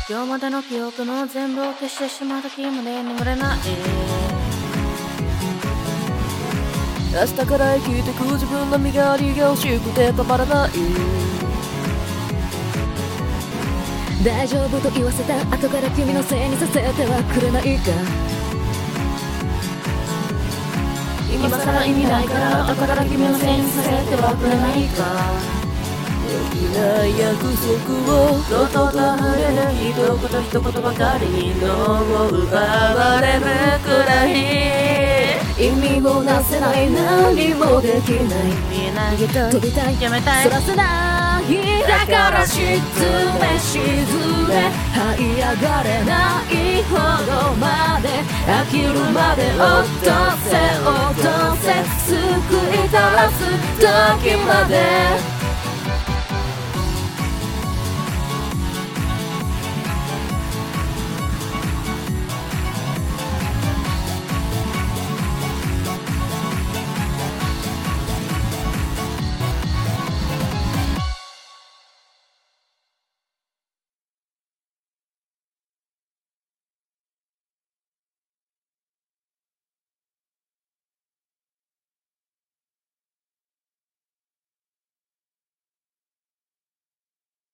今日までの記憶の全部を消してしまった日まで眠れない。明日から生きてく自分の身代わりが欲しくてたまらない。 大丈夫と言わせた後から君のせいにさせてはくれないか。 今さら意味ないから後から君のせいにさせてはくれないか。できない約束をとうとうと溢れる一言一言ばかりに脳を奪われるくらい意味をなせない、何もできない、 逃げたい、 飛びたい、 やめたい、 そらせない、だから沈め沈め這い上がれないほどまで飽きるまで落とせ落とせ救いたらす時まで